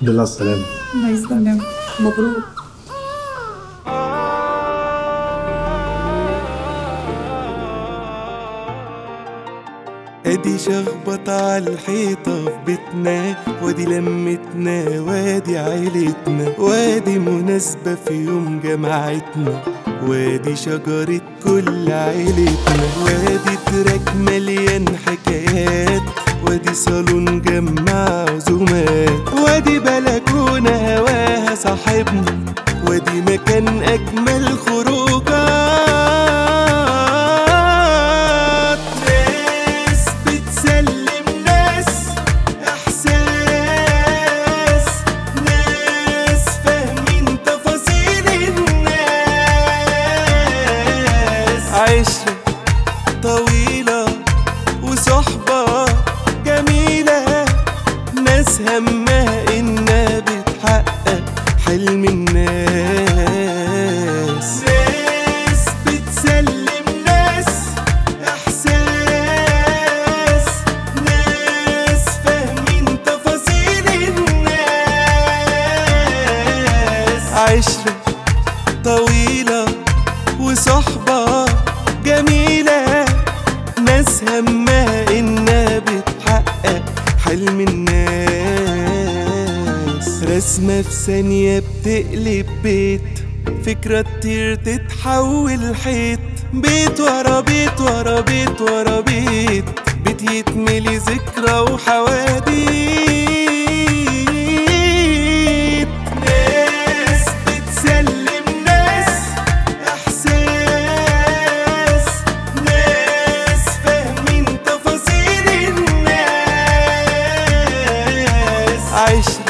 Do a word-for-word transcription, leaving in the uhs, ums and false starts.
الحمد لله على السلامة. الله يسلمك. مبروك. ادي شخبط على الحيطة في بيتنا، وادي لمتنا، وادي عيلتنا، وادي مناسبة في يوم جماعتنا، وادي شجرة كل عيلتنا، وادي تراك مليان حكايات، وادي صالون جمع عزومات، وادي بلكونة هواها صاحبنا، وادي مكان أجمل خروجات. ناس بتسلم ناس إحساس، ناس فاهمين تفاصيل الناس، عشرة طويلة وصحبة جميلة، ناس همها إنها بتحقق حلم الناس. ناس بتسلم ناس إحساس، ناس فاهمين تفاصيل الناس، عشرة طويلة وصحبة جميلة، ناس همها إنها بتحقق حلم الناس. رسمة في ثانية بتقلب بيت، فكرة تطير تتحول حيط، بيت ورا بيت ورا بيت ورا بيت، بيت يتملي ذكرى وحواديت. ناس بتسلم ناس إحساس، ناس فاهمين تفاصيل الناس، عشرة